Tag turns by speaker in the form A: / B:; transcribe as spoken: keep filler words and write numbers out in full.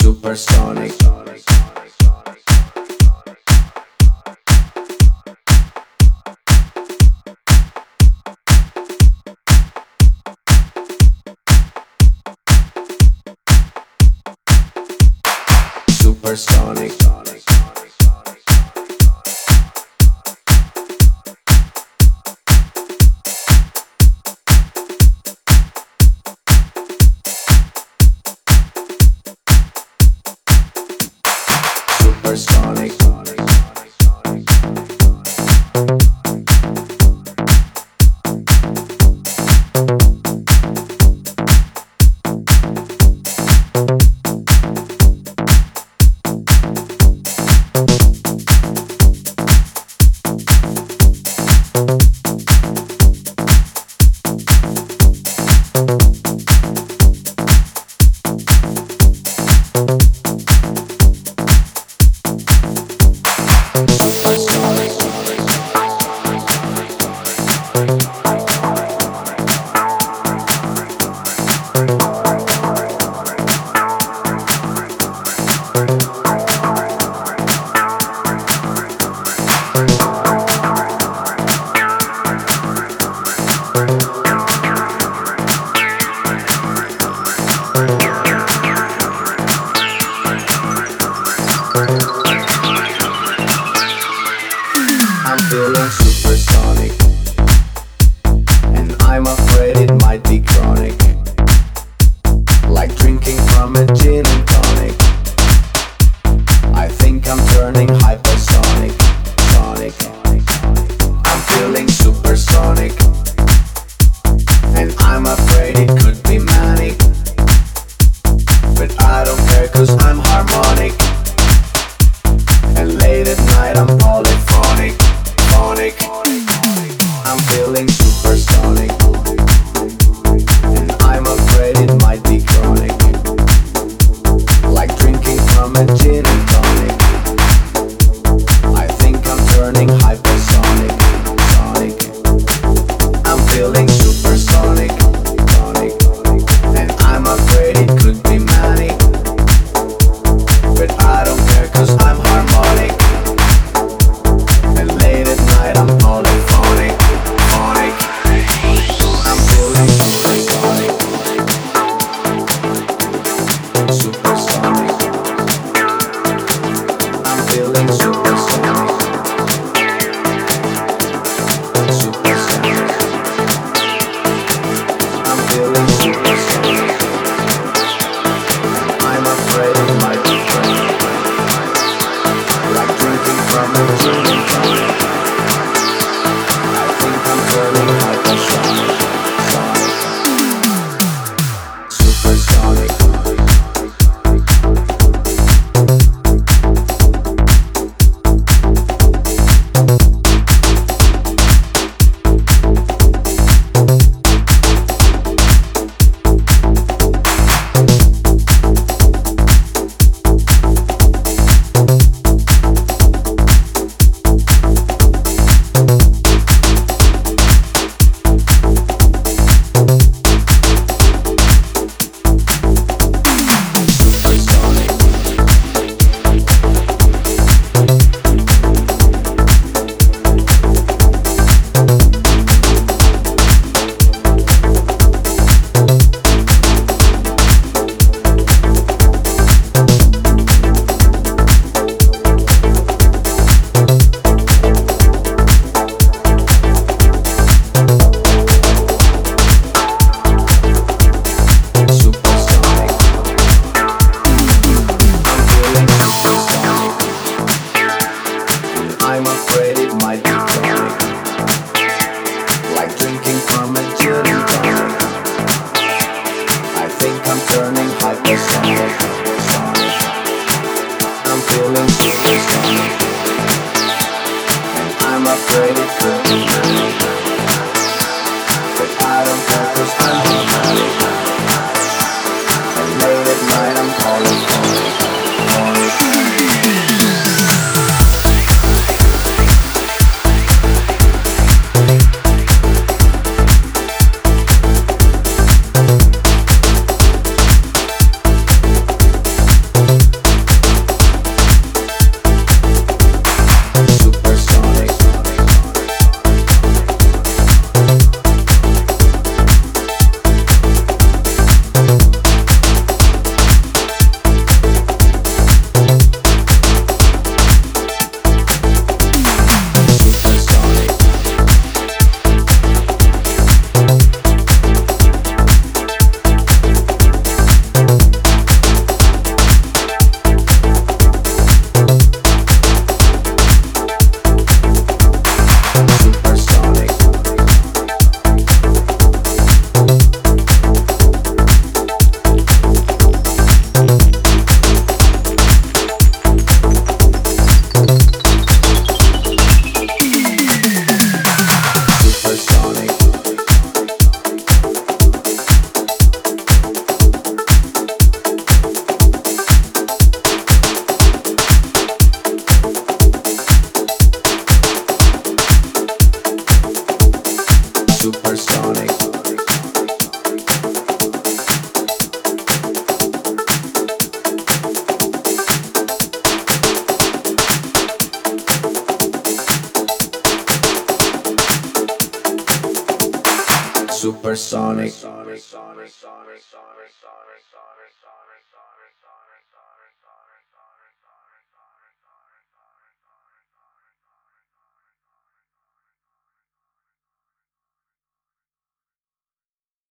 A: Supersonic. Supersonic. Supersonic. I'm feeling supersonic, and I'm afraid it might be chronic, like drinking from a gin and tonic. I think I'm turning hypersonic, sonic. I'm feeling supersonic, and I'm afraid it could be manic, but I don't care 'cause I'm harmonic, and late at night I'm polyphonic. I'm feeling supersonic, and I'm afraid it might be chronic, like drinking from a gin and tonic. I think I'm turning hypersonic, sonic. I'm feeling supersonic, sonic, and I'm afraid it could be manic, but I don't care 'cause I'm harmonic, and late at night I'm polyphonic, phonic. I'm feeling supersonic, supersonic. supersonic.